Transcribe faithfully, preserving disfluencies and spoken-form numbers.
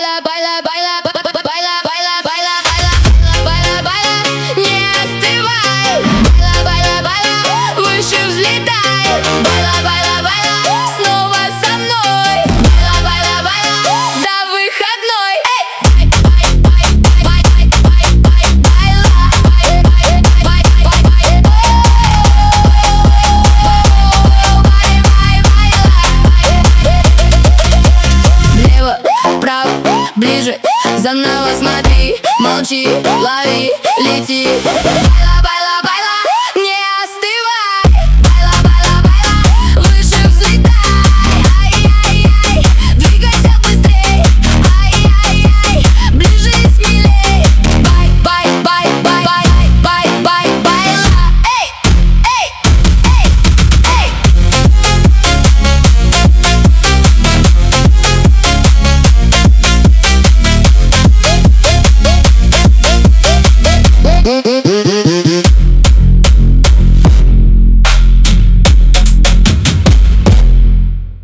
байла, байла, байла, байла, байла, байла, байла, байла, байла, не остывай. Байла, байла, байла, выше взлетай. Байла, байла, байла, снова со мной. Байла, байла, байла, до выходной. Эй, бай, бай, бай, бай, бай, бай, байла, бай, бай, бай, бай, бай, бай. Влево, вправо, ближе, заново смотри, молчи, лови, лети. Байла, байла.